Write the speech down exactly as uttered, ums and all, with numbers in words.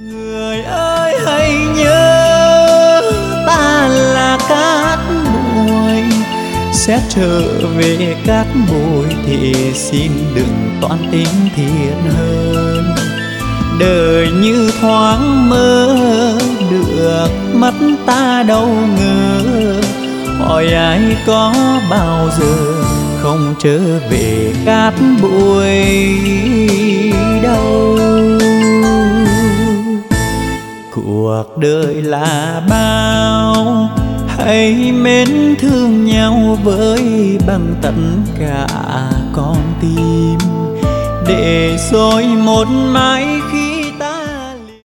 Người ơi hãy nhớ ta là cát bụi, sẽ trở về cát bụi thì xin đừng toan tính thiệt hơn. Đời như thoáng mơ được, mắt ta đâu ngờ, hỏi ai có bao giờ không trở về cát bụi đâu. Cuộc đời là bao, hãy mến thương nhau với bằng tất cả con tim, để rồi một mãi